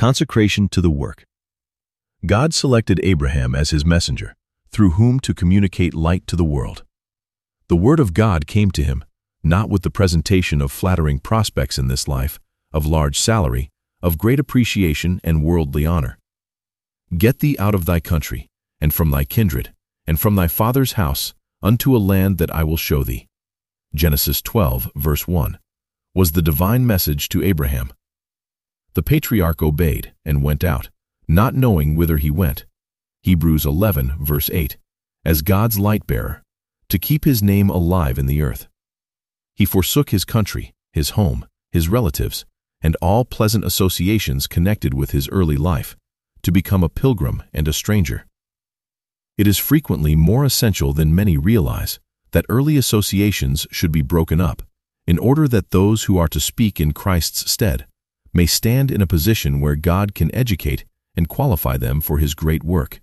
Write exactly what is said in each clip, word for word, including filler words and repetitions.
Consecration to the work. God selected Abraham as his messenger, through whom to communicate light to the world. The word of God came to him, not with the presentation of flattering prospects in this life, of large salary, of great appreciation and worldly honor. Get thee out of thy country, and from thy kindred, and from thy father's house, unto a land that I will show thee. Genesis twelve, verse one, was the divine message to Abraham. The patriarch obeyed and went out, not knowing whither he went. Hebrews eleven, verse eight, as God's light-bearer, to keep his name alive in the earth. He forsook his country, his home, his relatives, and all pleasant associations connected with his early life, to become a pilgrim and a stranger. It is frequently more essential than many realize that early associations should be broken up, in order that those who are to speak in Christ's stead may stand in a position where God can educate and qualify them for his great work.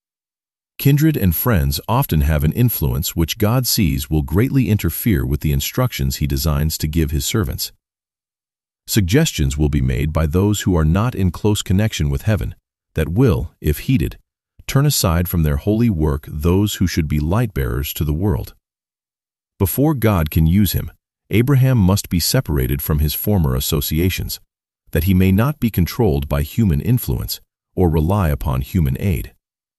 Kindred and friends often have an influence which God sees will greatly interfere with the instructions he designs to give his servants. Suggestions will be made by those who are not in close connection with heaven that will, if heeded, turn aside from their holy work those who should be light-bearers to the world. Before God can use him, Abraham must be separated from his former associations, that he may not be controlled by human influence or rely upon human aid.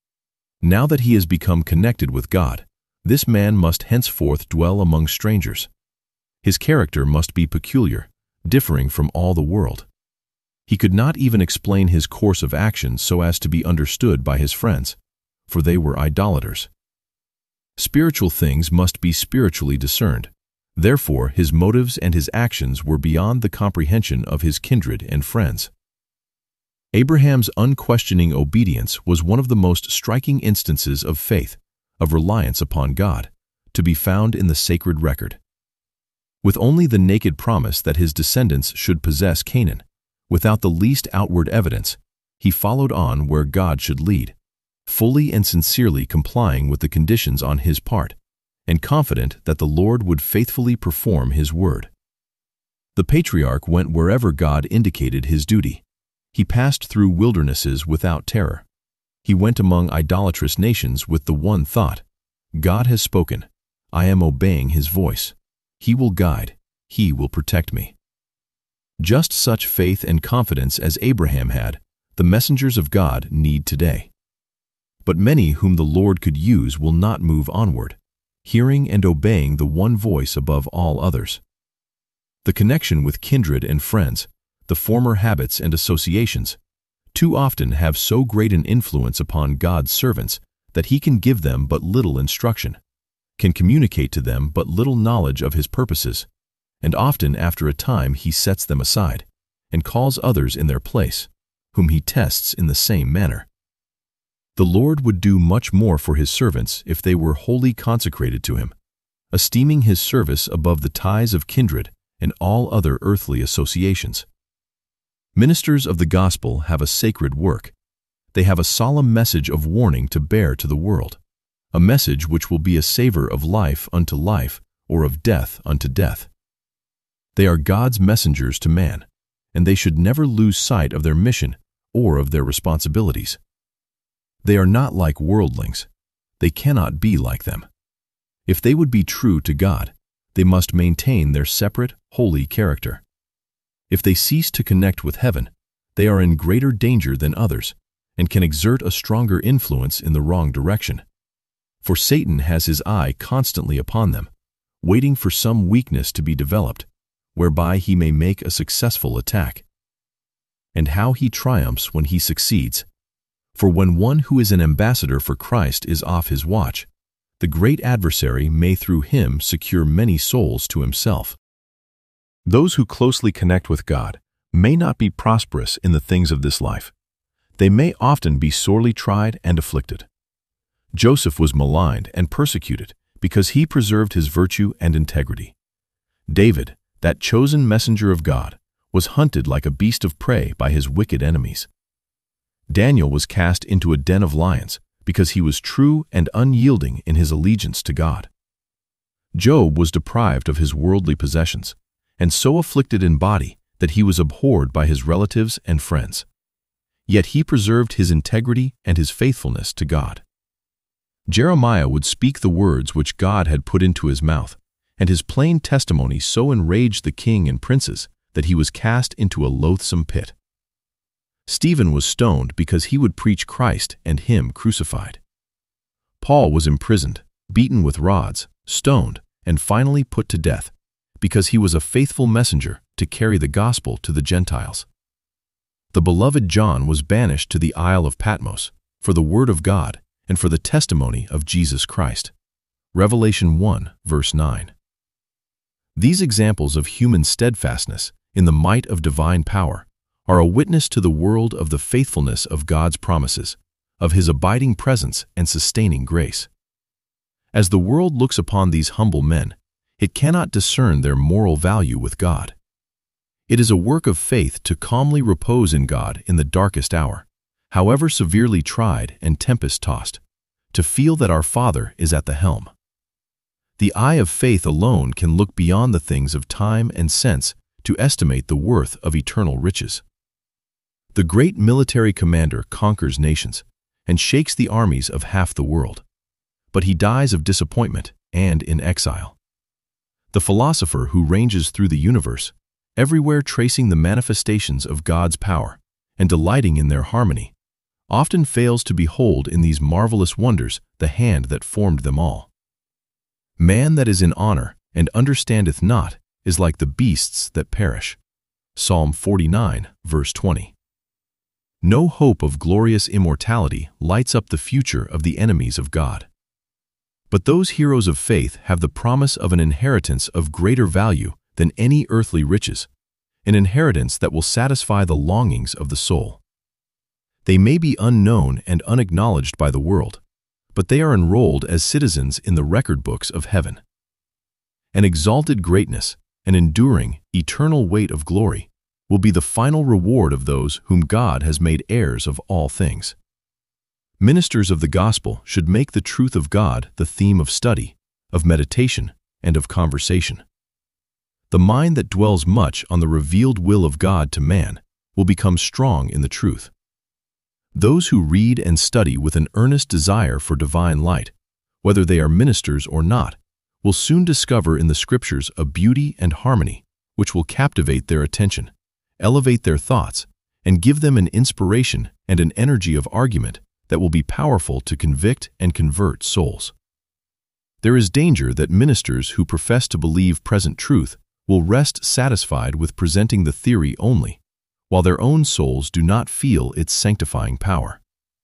Now that he has become connected with God, this man must henceforth dwell among strangers. His character must be peculiar, differing from all the world. He could not even explain his course of action so as to be understood by his friends, for they were idolaters. Spiritual things must be spiritually discerned. Therefore, his motives and his actions were beyond the comprehension of his kindred and friends. Abraham's unquestioning obedience was one of the most striking instances of faith, of reliance upon God, to be found in the sacred record. With only the naked promise that his descendants should possess Canaan, without the least outward evidence, he followed on where God should lead, fully and sincerely complying with the conditions on his part, and confident that the Lord would faithfully perform his word. The patriarch went wherever God indicated his duty. He passed through wildernesses without terror. He went among idolatrous nations with the one thought, God has spoken, I am obeying his voice. He will guide, he will protect me. Just such faith and confidence as Abraham had, the messengers of God need today. But many whom the Lord could use will not move onward, hearing and obeying the one voice above all others. The connection with kindred and friends, the former habits and associations, too often have so great an influence upon God's servants that he can give them but little instruction, can communicate to them but little knowledge of his purposes, and often after a time he sets them aside, and calls others in their place, whom he tests in the same manner. The Lord would do much more for his servants if they were wholly consecrated to him, esteeming his service above the ties of kindred and all other earthly associations. Ministers of the gospel have a sacred work. They have a solemn message of warning to bear to the world, a message which will be a savor of life unto life or of death unto death. They are God's messengers to man, and they should never lose sight of their mission or of their responsibilities. They are not like worldlings. They cannot be like them. If they would be true to God, they must maintain their separate, holy character. If they cease to connect with heaven, they are in greater danger than others and can exert a stronger influence in the wrong direction. For Satan has his eye constantly upon them, waiting for some weakness to be developed, whereby he may make a successful attack. And how he triumphs when he succeeds! For when one who is an ambassador for Christ is off his watch, the great adversary may through him secure many souls to himself. Those who closely connect with God may not be prosperous in the things of this life. They may often be sorely tried and afflicted. Joseph was maligned and persecuted because he preserved his virtue and integrity. David, that chosen messenger of God, was hunted like a beast of prey by his wicked enemies. Daniel was cast into a den of lions because he was true and unyielding in his allegiance to God. Job was deprived of his worldly possessions, and so afflicted in body that he was abhorred by his relatives and friends. yet he preserved his integrity and his faithfulness to God. Jeremiah would speak the words which God had put into his mouth, and his plain testimony so enraged the king and princes that he was cast into a loathsome pit. Stephen was stoned because he would preach Christ and him crucified. Paul was imprisoned, beaten with rods, stoned, and finally put to death because he was a faithful messenger to carry the gospel to the Gentiles. The beloved John was banished to the Isle of Patmos for the word of God and for the testimony of Jesus Christ. Revelation one, verse nine. These examples of human steadfastness in the might of divine power are a witness to the world of the faithfulness of God's promises, of His abiding presence and sustaining grace. As the world looks upon these humble men, it cannot discern their moral value with God. It is a work of faith to calmly repose in God in the darkest hour, however severely tried and tempest-tossed, to feel that our Father is at the helm. The eye of faith alone can look beyond the things of time and sense to estimate the worth of eternal riches. The great military commander conquers nations and shakes the armies of half the world, but he dies of disappointment and in exile. The philosopher who ranges through the universe, everywhere tracing the manifestations of God's power and delighting in their harmony, often fails to behold in these marvelous wonders the hand that formed them all. Man that is in honor and understandeth not is like the beasts that perish. Psalm forty-nine, verse twenty. No hope of glorious immortality lights up the future of the enemies of God. But those heroes of faith have the promise of an inheritance of greater value than any earthly riches, an inheritance that will satisfy the longings of the soul. They may be unknown and unacknowledged by the world, but they are enrolled as citizens in the record books of heaven. An exalted greatness, an enduring, eternal weight of glory, will be the final reward of those whom God has made heirs of all things. Ministers of the gospel should make the truth of God the theme of study, of meditation, and of conversation. The mind that dwells much on the revealed will of God to man will become strong in the truth. Those who read and study with an earnest desire for divine light, whether they are ministers or not, will soon discover in the Scriptures a beauty and harmony which will captivate their attention, elevate their thoughts, and give them an inspiration and an energy of argument that will be powerful to convict and convert souls. There is danger that ministers who profess to believe present truth will rest satisfied with presenting the theory only, while their own souls do not feel its sanctifying power.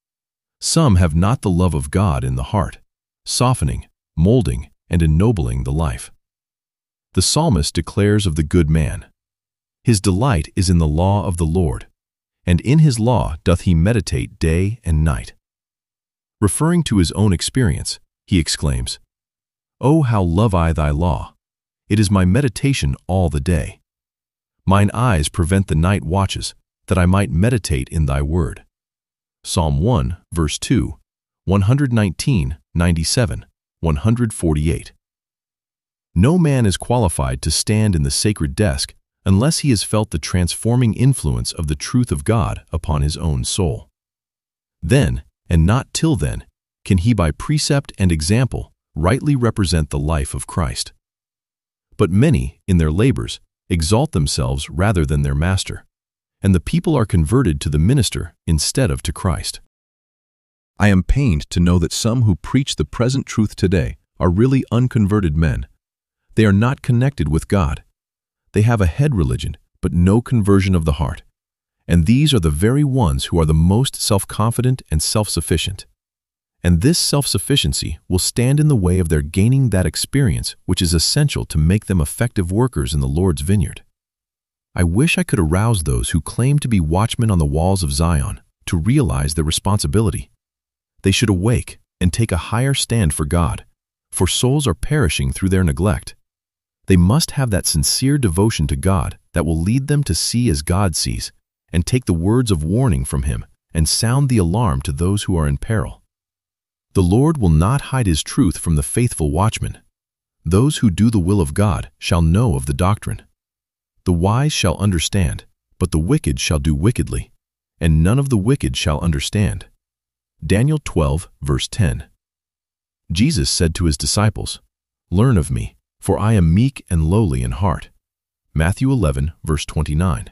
Some have not the love of God in the heart, softening, molding, and ennobling the life. The psalmist declares of the good man, "His delight is in the law of the Lord, and in his law doth he meditate day and night." Referring to his own experience, he exclaims, "Oh, how love I thy law! It is my meditation all the day. Mine eyes prevent the night watches, that I might meditate in thy word." Psalm one, verse two, one nineteen, ninety-seven, one forty-eight. No man is qualified to stand in the sacred desk unless he has felt the transforming influence of the truth of God upon his own soul. Then, and not till then, can he by precept and example rightly represent the life of Christ. But many, in their labors, exalt themselves rather than their master, and the people are converted to the minister instead of to Christ. I am pained to know that some who preach the present truth today are really unconverted men. They are not connected with God. They have a head religion, but no conversion of the heart. And these are the very ones who are the most self-confident and self-sufficient. And this self-sufficiency will stand in the way of their gaining that experience which is essential to make them effective workers in the Lord's vineyard. I wish I could arouse those who claim to be watchmen on the walls of Zion to realize their responsibility. They should awake and take a higher stand for God, for souls are perishing through their neglect. They must have that sincere devotion to God that will lead them to see as God sees, and take the words of warning from Him and sound the alarm to those who are in peril. The Lord will not hide His truth from the faithful watchmen. Those who do the will of God shall know of the doctrine. The wise shall understand, but the wicked shall do wickedly, and none of the wicked shall understand. Daniel twelve, verse ten. Jesus said to his disciples, "Learn of me, for I am meek and lowly in heart." Matthew eleven, verse twenty-nine.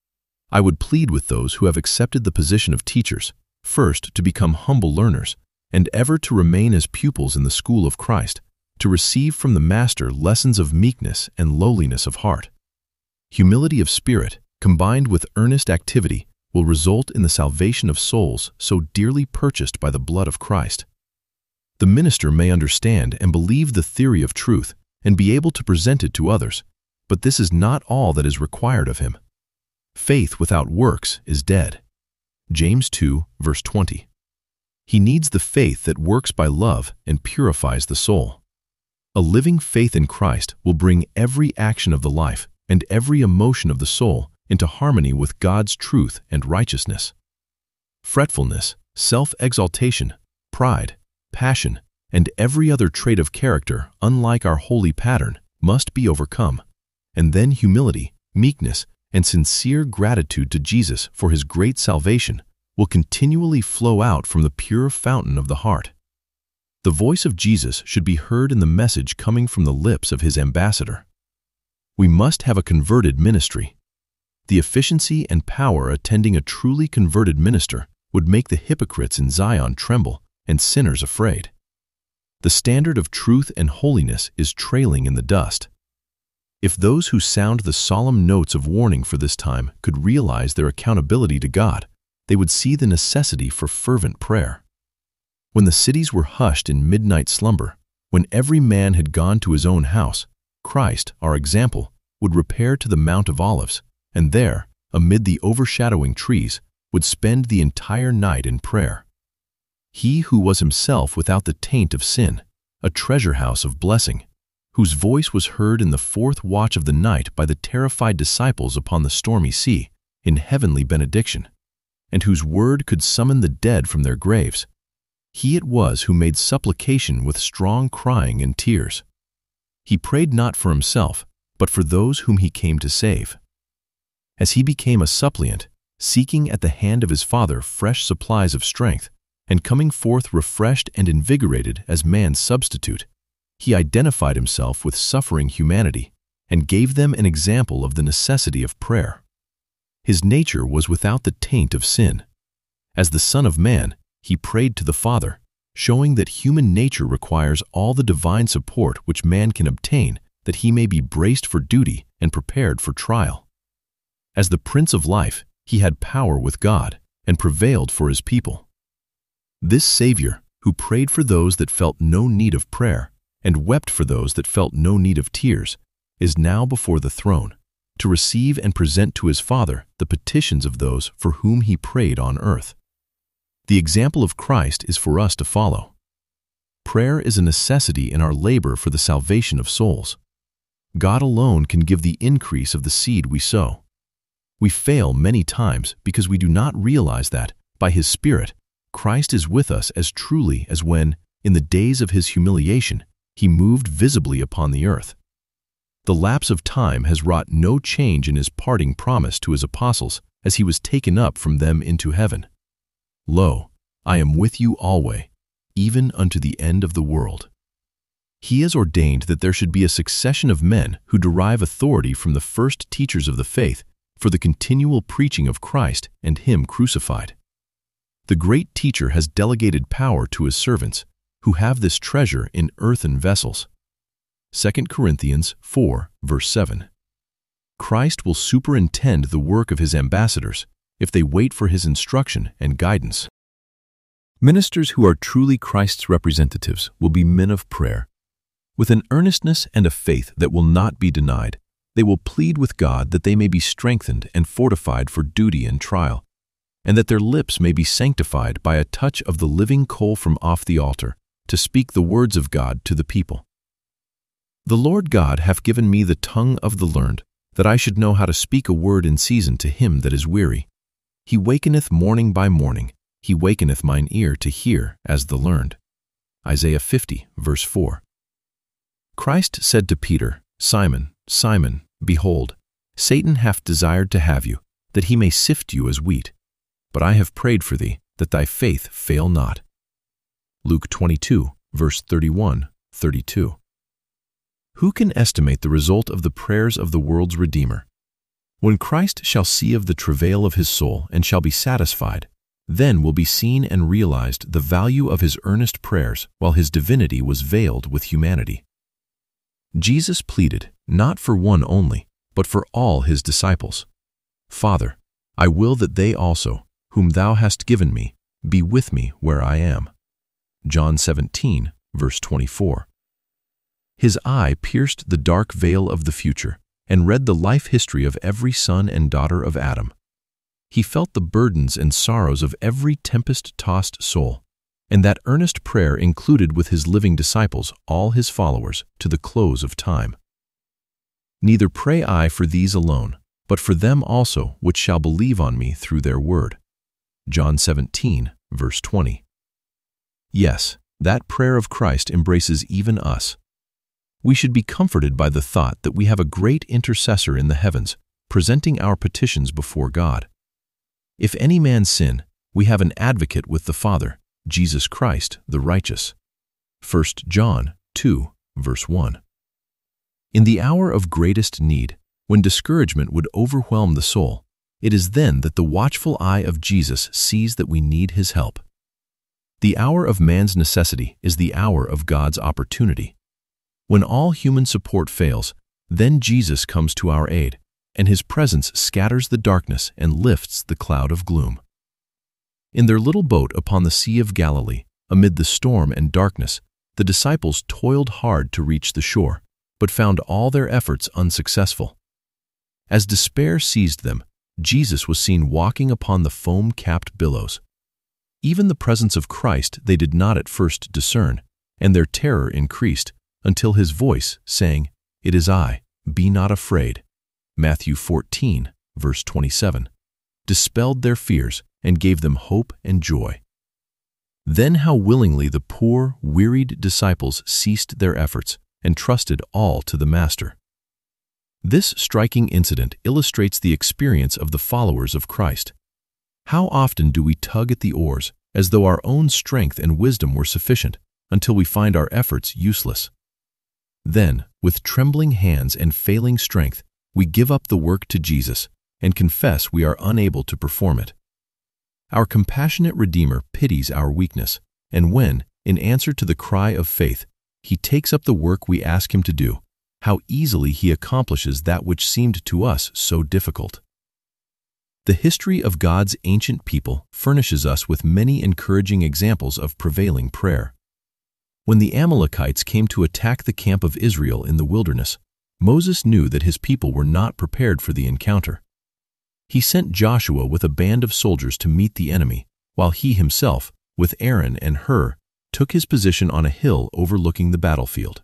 I would plead with those who have accepted the position of teachers, first to become humble learners, and ever to remain as pupils in the school of Christ, to receive from the Master lessons of meekness and lowliness of heart. Humility of spirit, combined with earnest activity, will result in the salvation of souls so dearly purchased by the blood of Christ. The minister may understand and believe the theory of truth and be able to present it to others, but this is not all that is required of him. Faith without works is dead. James two, verse twenty. He needs the faith that works by love and purifies the soul. A living faith in Christ will bring every action of the life and every emotion of the soul into harmony with God's truth and righteousness. Fretfulness, self-exaltation, pride, passion, and every other trait of character unlike our holy pattern must be overcome, and then humility, meekness, and sincere gratitude to Jesus for his great salvation will continually flow out from the pure fountain of the heart. The voice of Jesus should be heard in the message coming from the lips of his ambassador. We must have a converted ministry. The efficiency and power attending a truly converted minister would make the hypocrites in Zion tremble and sinners afraid. The standard of truth and holiness is trailing in the dust. If those who sound the solemn notes of warning for this time could realize their accountability to God, they would see the necessity for fervent prayer. When the cities were hushed in midnight slumber, when every man had gone to his own house, Christ, our example, would repair to the Mount of Olives, and there, amid the overshadowing trees, would spend the entire night in prayer. He who was himself without the taint of sin, a treasure house of blessing, whose voice was heard in the fourth watch of the night by the terrified disciples upon the stormy sea, in heavenly benediction, and whose word could summon the dead from their graves. He it was who made supplication with strong crying and tears. He prayed not for himself, but for those whom he came to save. As he became a suppliant, seeking at the hand of his Father fresh supplies of strength, and coming forth refreshed and invigorated as man's substitute, he identified himself with suffering humanity and gave them an example of the necessity of prayer. His nature was without the taint of sin. As the Son of Man, he prayed to the Father, showing that human nature requires all the divine support which man can obtain that he may be braced for duty and prepared for trial. As the Prince of Life, he had power with God and prevailed for his people. This Savior, who prayed for those that felt no need of prayer and wept for those that felt no need of tears, is now before the throne, to receive and present to his Father the petitions of those for whom he prayed on earth. The example of Christ is for us to follow. Prayer is a necessity in our labor for the salvation of souls. God alone can give the increase of the seed we sow. We fail many times because we do not realize that, by his Spirit, Christ is with us as truly as when, in the days of his humiliation, he moved visibly upon the earth. The lapse of time has wrought no change in his parting promise to his apostles as he was taken up from them into heaven. Lo, I am with you alway, even unto the end of the world. He has ordained that there should be a succession of men who derive authority from the first teachers of the faith for the continual preaching of Christ and him crucified. The great teacher has delegated power to his servants, who have this treasure in earthen vessels. Second Corinthians four, verse seven. Christ will superintend the work of his ambassadors if they wait for his instruction and guidance. Ministers who are truly Christ's representatives will be men of prayer. With an earnestness and a faith that will not be denied, they will plead with God that they may be strengthened and fortified for duty and trial, and that their lips may be sanctified by a touch of the living coal from off the altar, to speak the words of God to the people. The Lord God hath given me the tongue of the learned, that I should know how to speak a word in season to him that is weary. He wakeneth morning by morning, he wakeneth mine ear to hear as the learned. Isaiah fifty, verse four. Christ said to Peter, Simon, Simon, behold, Satan hath desired to have you, that he may sift you as wheat. but I have prayed for thee, that thy faith fail not. Luke twenty-two, verse thirty-one, thirty-two. Who can estimate the result of the prayers of the world's Redeemer? When Christ shall see of the travail of his soul and shall be satisfied, then will be seen and realized the value of his earnest prayers while his divinity was veiled with humanity. Jesus pleaded, not for one only, but for all his disciples. Father, I will that they also, whom thou hast given me, be with me where I am. John seventeen, verse twenty-four. His eye pierced the dark veil of the future and read the life history of every son and daughter of Adam. He felt the burdens and sorrows of every tempest-tossed soul, and that earnest prayer included with his living disciples all his followers to the close of time. Neither pray I for these alone, but for them also which shall believe on me through their word. John seventeen, verse twenty. Yes, that prayer of Christ embraces even us. We should be comforted by the thought that we have a great intercessor in the heavens, presenting our petitions before God. If any man sin, we have an advocate with the Father, Jesus Christ the righteous. First John two, verse one. In the hour of greatest need, when discouragement would overwhelm the soul, it is then that the watchful eye of Jesus sees that we need his help. The hour of man's necessity is the hour of God's opportunity. When all human support fails, then Jesus comes to our aid, and his presence scatters the darkness and lifts the cloud of gloom. In their little boat upon the Sea of Galilee, amid the storm and darkness, the disciples toiled hard to reach the shore, but found all their efforts unsuccessful. As despair seized them, Jesus was seen walking upon the foam-capped billows. Even the presence of Christ they did not at first discern, and their terror increased, until his voice, saying, "It is I, be not afraid," Matthew fourteen, verse twenty-seven, dispelled their fears and gave them hope and joy. Then how willingly the poor, wearied disciples ceased their efforts and trusted all to the Master. This striking incident illustrates the experience of the followers of Christ. How often do we tug at the oars as though our own strength and wisdom were sufficient until we find our efforts useless? Then, with trembling hands and failing strength, we give up the work to Jesus and confess we are unable to perform it. Our compassionate Redeemer pities our weakness, and when, in answer to the cry of faith, he takes up the work we ask him to do, how easily he accomplishes that which seemed to us so difficult. The history of God's ancient people furnishes us with many encouraging examples of prevailing prayer. When the Amalekites came to attack the camp of Israel in the wilderness, Moses knew that his people were not prepared for the encounter. He sent Joshua with a band of soldiers to meet the enemy, while he himself, with Aaron and Hur, took his position on a hill overlooking the battlefield.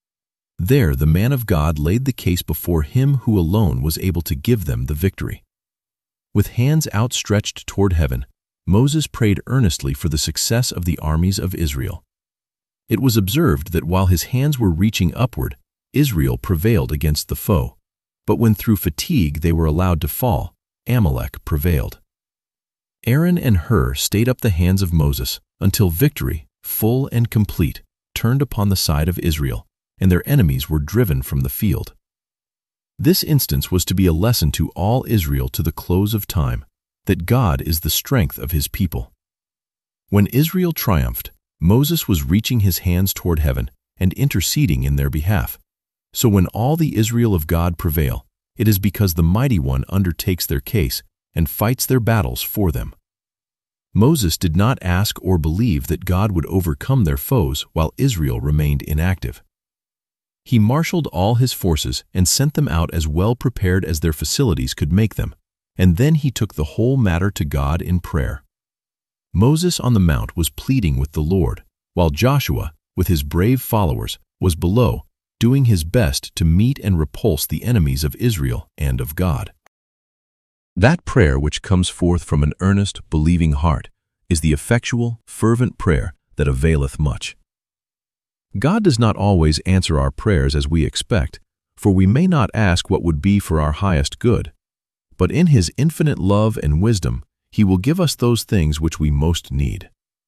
There the man of God laid the case before him who alone was able to give them the victory. With hands outstretched toward heaven, Moses prayed earnestly for the success of the armies of Israel. It was observed that while his hands were reaching upward, Israel prevailed against the foe, but when through fatigue they were allowed to fall, Amalek prevailed. Aaron and Hur stayed up the hands of Moses until victory, full and complete, turned upon the side of Israel, and their enemies were driven from the field. This instance was to be a lesson to all Israel to the close of time, that God is the strength of his people. When Israel triumphed, Moses was reaching his hands toward heaven and interceding in their behalf. So when all the Israel of God prevail, it is because the Mighty One undertakes their case and fights their battles for them. Moses did not ask or believe that God would overcome their foes while Israel remained inactive. He marshaled all his forces and sent them out as well prepared as their facilities could make them, and then he took the whole matter to God in prayer. Moses on the mount was pleading with the Lord, while Joshua, with his brave followers, was below, doing his best to meet and repulse the enemies of Israel and of God. That prayer which comes forth from an earnest, believing heart is the effectual, fervent prayer that availeth much. God does not always answer our prayers as we expect, for we may not ask what would be for our highest good. But in his infinite love and wisdom, He will give us those things which we most need.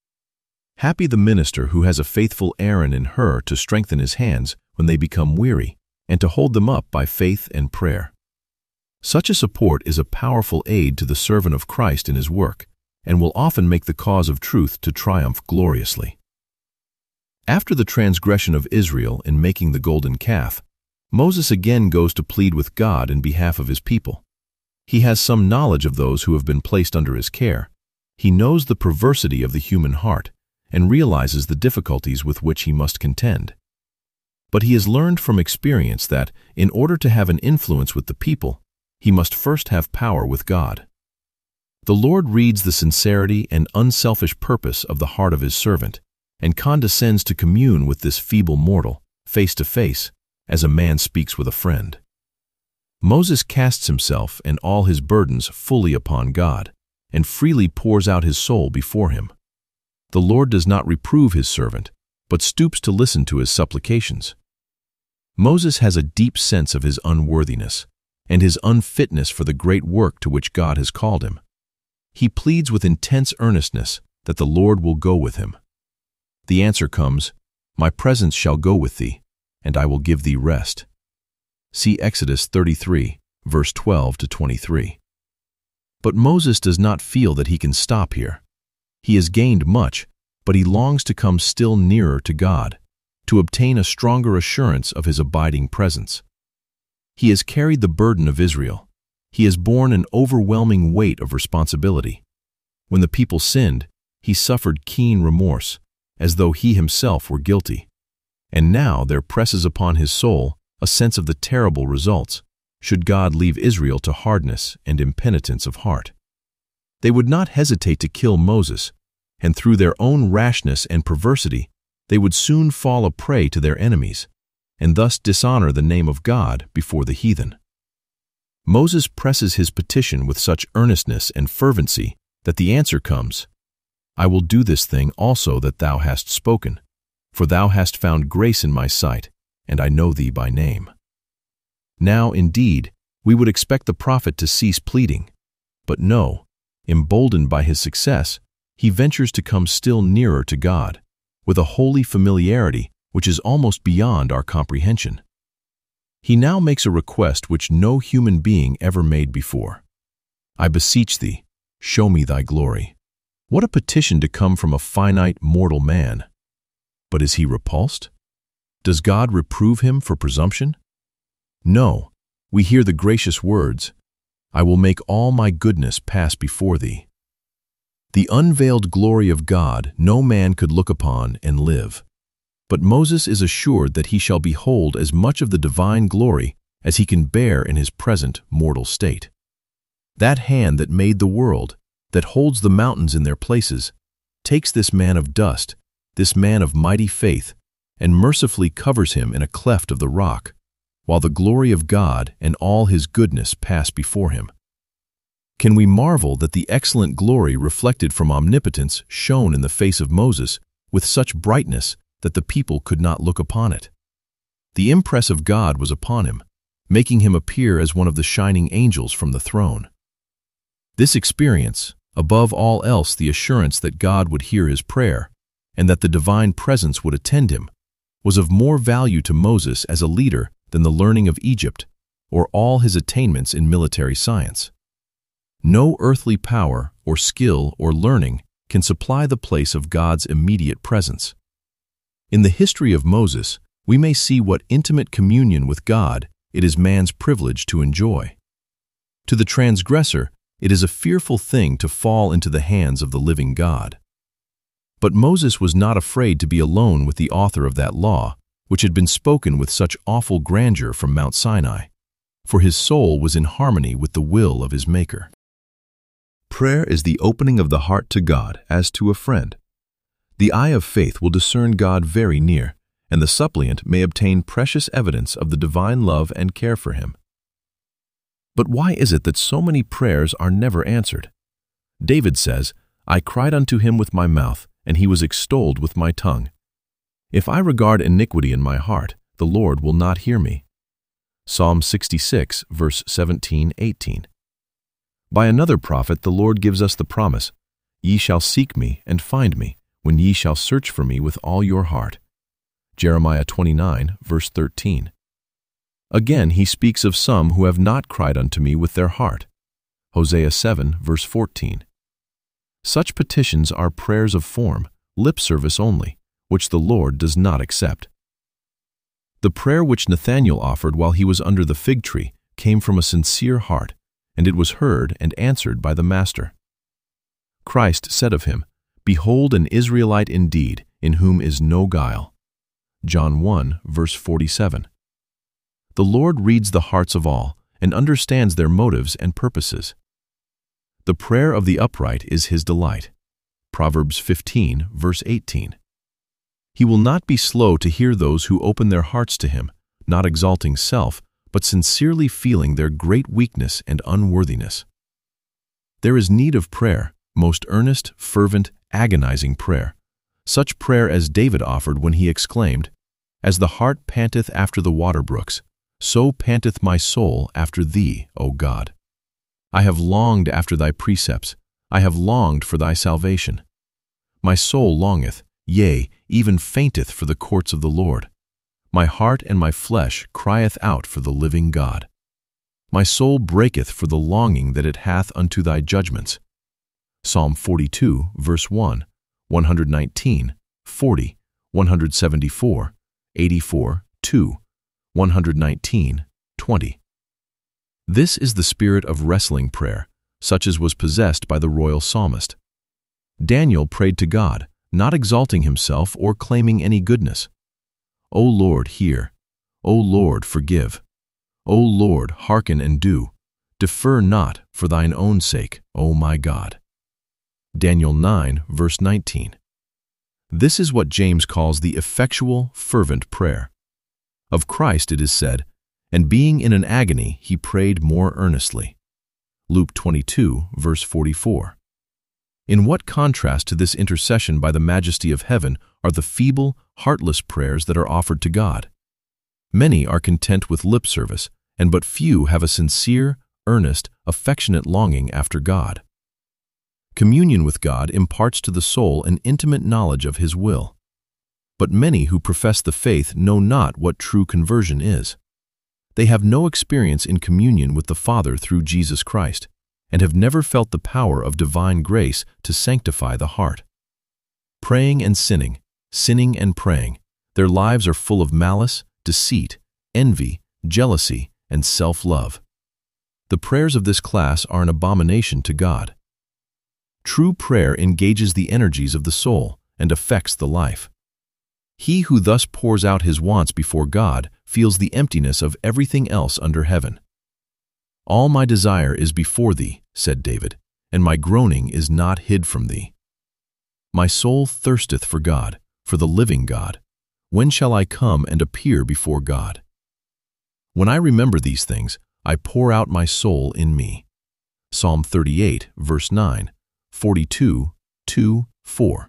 Happy the minister who has a faithful Aaron in her to strengthen his hands when they become weary, and to hold them up by faith and prayer. Such a support is a powerful aid to the servant of Christ in his work, and will often make the cause of truth to triumph gloriously. After the transgression of Israel in making the golden calf, Moses again goes to plead with God in behalf of his people. He has some knowledge of those who have been placed under his care. He knows the perversity of the human heart and realizes the difficulties with which he must contend. But he has learned from experience that, in order to have an influence with the people, he must first have power with God. The Lord reads the sincerity and unselfish purpose of the heart of his servant, and condescends to commune with this feeble mortal, face to face, as a man speaks with a friend. Moses casts himself and all his burdens fully upon God, and freely pours out his soul before him. The Lord does not reprove his servant, but stoops to listen to his supplications. Moses has a deep sense of his unworthiness, and his unfitness for the great work to which God has called him. He pleads with intense earnestness that the Lord will go with him. The answer comes, "My presence shall go with thee, and I will give thee rest." See Exodus thirty-three, verse twelve to twenty-three. But Moses does not feel that he can stop here. He has gained much, but he longs to come still nearer to God, to obtain a stronger assurance of his abiding presence. He has carried the burden of Israel. He has borne an overwhelming weight of responsibility. When the people sinned, he suffered keen remorse, as though he himself were guilty. And now there presses upon his soul a sense of the terrible results, should God leave Israel to hardness and impenitence of heart. They would not hesitate to kill Moses, and through their own rashness and perversity, they would soon fall a prey to their enemies, and thus dishonor the name of God before the heathen. Moses presses his petition with such earnestness and fervency that the answer comes, "I will do this thing also that thou hast spoken, for thou hast found grace in my sight, and I know thee by name." Now, indeed, we would expect the prophet to cease pleading, but no, emboldened by his success, he ventures to come still nearer to God, with a holy familiarity which is almost beyond our comprehension. He now makes a request which no human being ever made before. "I beseech thee, show me thy glory." What a petition to come from a finite mortal man! But is he repulsed? Does God reprove him for presumption? No, we hear the gracious words, "I will make all my goodness pass before thee." The unveiled glory of God no man could look upon and live. But Moses is assured that he shall behold as much of the divine glory as he can bear in his present mortal state. That hand that made the world, that holds the mountains in their places, takes this man of dust, this man of mighty faith, and mercifully covers him in a cleft of the rock, while the glory of God and all his goodness pass before him. Can we marvel that the excellent glory reflected from omnipotence shone in the face of Moses with such brightness that the people could not look upon it? The impress of God was upon him, making him appear as one of the shining angels from the throne. This experience, above all else the assurance that God would hear his prayer, and that the divine presence would attend him, was of more value to Moses as a leader than the learning of Egypt, or all his attainments in military science. No earthly power, or skill, or learning can supply the place of God's immediate presence. In the history of Moses, we may see what intimate communion with God it is man's privilege to enjoy. To the transgressor, it is a fearful thing to fall into the hands of the living God. But Moses was not afraid to be alone with the author of that law, which had been spoken with such awful grandeur from Mount Sinai, for his soul was in harmony with the will of his Maker. Prayer is the opening of the heart to God as to a friend. The eye of faith will discern God very near, and the suppliant may obtain precious evidence of the divine love and care for him. But why is it that so many prayers are never answered? David says, "I cried unto him with my mouth, and he was extolled with my tongue. If I regard iniquity in my heart, the Lord will not hear me." Psalm sixty-six, verse seventeen, eighteen. By another prophet the Lord gives us the promise, "Ye shall seek me and find me, when ye shall search for me with all your heart." Jeremiah twenty-nine, verse thirteen. Again he speaks of some who have not cried unto me with their heart. Hosea seven, verse fourteen. Such petitions are prayers of form, lip service only, which the Lord does not accept. The prayer which Nathanael offered while he was under the fig tree came from a sincere heart, and it was heard and answered by the Master. Christ said of him, "Behold an Israelite indeed, in whom is no guile." John one, verse forty-seven. The Lord reads the hearts of all and understands their motives and purposes. The prayer of the upright is his delight. Proverbs fifteen, verse eighteen. He will not be slow to hear those who open their hearts to him, not exalting self, but sincerely feeling their great weakness and unworthiness. There is need of prayer, most earnest, fervent, agonizing prayer, such prayer as David offered when he exclaimed, "As the hart panteth after the water brooks, so panteth my soul after thee, O God. I have longed after thy precepts, I have longed for thy salvation. My soul longeth, yea, even fainteth for the courts of the Lord. My heart and my flesh crieth out for the living God. My soul breaketh for the longing that it hath unto thy judgments." Psalm forty-two, verse one, one nineteen, forty, one seventy-four, eighty-four, two, one nineteen, twenty. This is the spirit of wrestling prayer, such as was possessed by the royal psalmist. Daniel prayed to God, not exalting himself or claiming any goodness. "O Lord, hear. O Lord, forgive. O Lord, hearken and do. Defer not for thine own sake, O my God." Daniel nine, verse nineteen. This is what James calls the effectual, fervent prayer. Of Christ it is said, "And being in an agony, he prayed more earnestly." Luke twenty-two, verse forty-four. In what contrast to this intercession by the majesty of heaven are the feeble, heartless prayers that are offered to God? Many are content with lip service, and but few have a sincere, earnest, affectionate longing after God. Communion with God imparts to the soul an intimate knowledge of His will. But many who profess the faith know not what true conversion is. They have no experience in communion with the Father through Jesus Christ, and have never felt the power of divine grace to sanctify the heart. Praying and sinning, sinning and praying, their lives are full of malice, deceit, envy, jealousy, and self-love. The prayers of this class are an abomination to God. True prayer engages the energies of the soul and affects the life. He who thus pours out his wants before God feels the emptiness of everything else under heaven. "All my desire is before thee," said David, "and my groaning is not hid from thee. My soul thirsteth for God, for the living God. When shall I come and appear before God? When I remember these things, I pour out my soul in me." Psalm thirty-eight, verse nine, forty-two, two, four.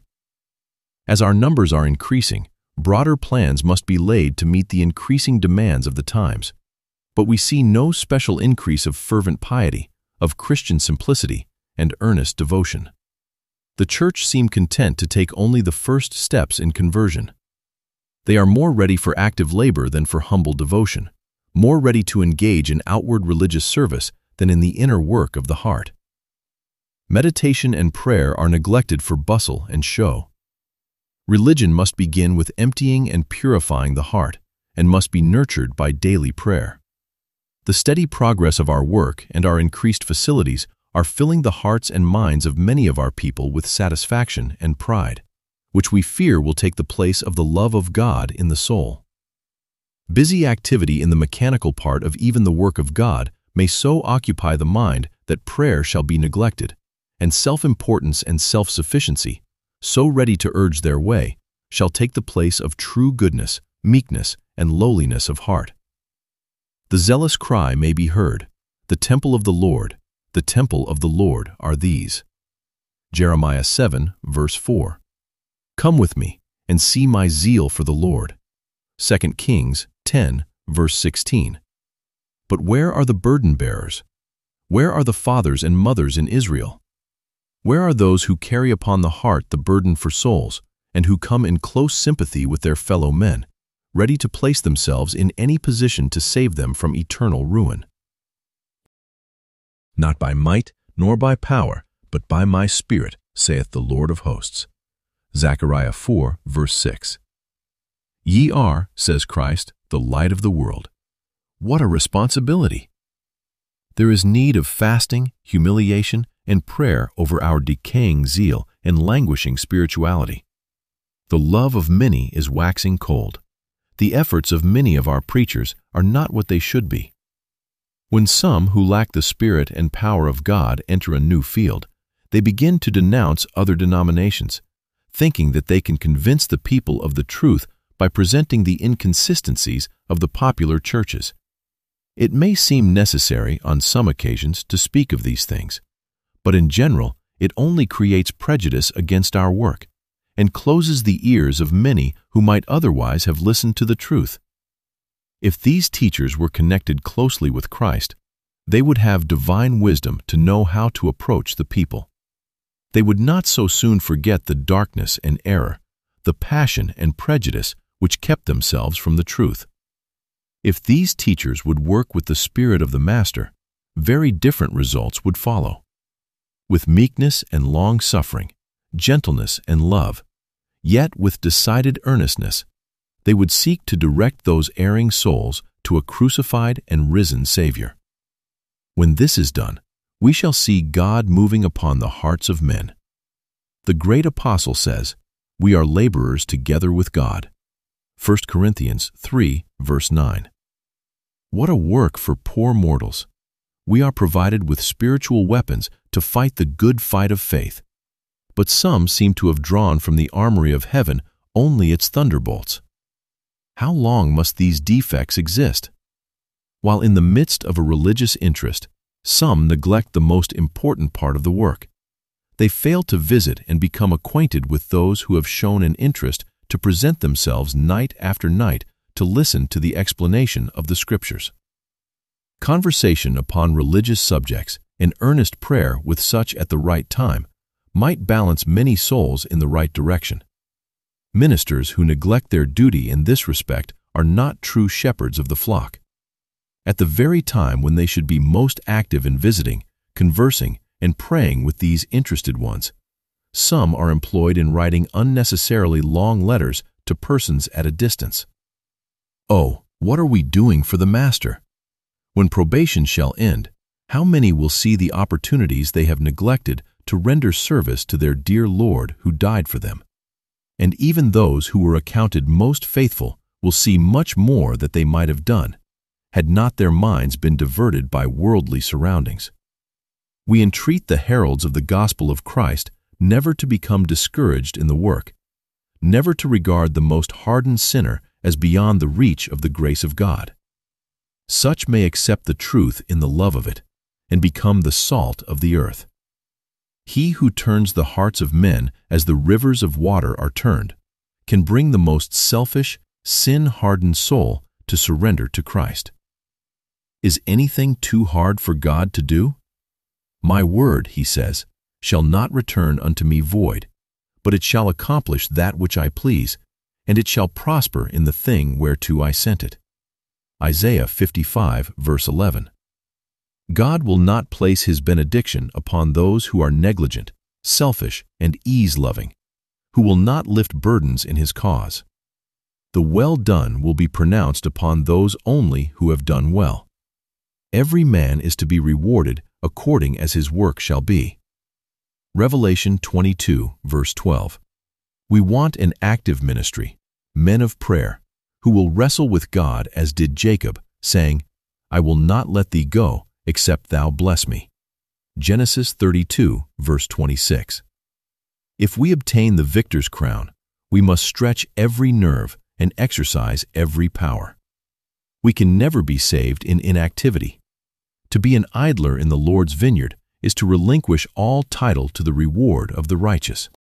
As our numbers are increasing, broader plans must be laid to meet the increasing demands of the times. But we see no special increase of fervent piety, of Christian simplicity, and earnest devotion. The church seem content to take only the first steps in conversion. They are more ready for active labor than for humble devotion, more ready to engage in outward religious service than in the inner work of the heart. Meditation and prayer are neglected for bustle and show. Religion must begin with emptying and purifying the heart, and must be nurtured by daily prayer. The steady progress of our work and our increased facilities are filling the hearts and minds of many of our people with satisfaction and pride, which we fear will take the place of the love of God in the soul. Busy activity in the mechanical part of even the work of God may so occupy the mind that prayer shall be neglected, and self-importance and self-sufficiency, so ready to urge their way, shall take the place of true goodness, meekness, and lowliness of heart. The zealous cry may be heard, "The temple of the Lord, the temple of the Lord are these." Jeremiah seven, verse four. "Come with me, and see my zeal for the Lord." Second Kings ten, verse sixteen. But where are the burden bearers? Where are the fathers and mothers in Israel? Where are those who carry upon the heart the burden for souls, and who come in close sympathy with their fellow men, ready to place themselves in any position to save them from eternal ruin? Not by might, nor by power, but by my Spirit, saith the Lord of hosts. Zechariah four, verse six. Ye are, says Christ, the light of the world. What a responsibility! There is need of fasting, humiliation, and prayer over our decaying zeal and languishing spirituality. The love of many is waxing cold. The efforts of many of our preachers are not what they should be. When some who lack the Spirit and power of God enter a new field, they begin to denounce other denominations, thinking that they can convince the people of the truth by presenting the inconsistencies of the popular churches. It may seem necessary on some occasions to speak of these things, but in general it only creates prejudice against our work and closes the ears of many who might otherwise have listened to the truth. If these teachers were connected closely with Christ, they would have divine wisdom to know how to approach the people. They would not so soon forget the darkness and error, the passion and prejudice which kept themselves from the truth. If these teachers would work with the Spirit of the Master, very different results would follow. With meekness and long-suffering, gentleness and love, yet with decided earnestness, they would seek to direct those erring souls to a crucified and risen Savior. When this is done, we shall see God moving upon the hearts of men. The great apostle says, "We are laborers together with God." First Corinthians three, verse nine. What a work for poor mortals! We are provided with spiritual weapons to fight the good fight of faith. But some seem to have drawn from the armory of heaven only its thunderbolts. How long must these defects exist? While in the midst of a religious interest, some neglect the most important part of the work. They fail to visit and become acquainted with those who have shown an interest to present themselves night after night to listen to the explanation of the Scriptures. Conversation upon religious subjects and earnest prayer with such at the right time might balance many souls in the right direction. Ministers who neglect their duty in this respect are not true shepherds of the flock. At the very time when they should be most active in visiting, conversing, and praying with these interested ones, some are employed in writing unnecessarily long letters to persons at a distance. Oh, what are we doing for the Master? When probation shall end, how many will see the opportunities they have neglected to render service to their dear Lord who died for them? And even those who were accounted most faithful will see much more that they might have done, had not their minds been diverted by worldly surroundings. We entreat the heralds of the gospel of Christ never to become discouraged in the work, never to regard the most hardened sinner as beyond the reach of the grace of God. Such may accept the truth in the love of it, and become the salt of the earth. He who turns the hearts of men as the rivers of water are turned, can bring the most selfish, sin-hardened soul to surrender to Christ. Is anything too hard for God to do? My word, he says, shall not return unto me void, but it shall accomplish that which I please, and it shall prosper in the thing whereto I sent it. Isaiah fifty-five, verse eleven. God will not place His benediction upon those who are negligent, selfish, and ease-loving, who will not lift burdens in His cause. The well done will be pronounced upon those only who have done well. Every man is to be rewarded according as his work shall be. Revelation twenty-two, verse twelve. We want an active ministry, men of prayer, who will wrestle with God as did Jacob, saying, I will not let thee go, except thou bless me. Genesis thirty-two, verse twenty-six. If we obtain the victor's crown, we must stretch every nerve and exercise every power. We can never be saved in inactivity. To be an idler in the Lord's vineyard is to relinquish all title to the reward of the righteous.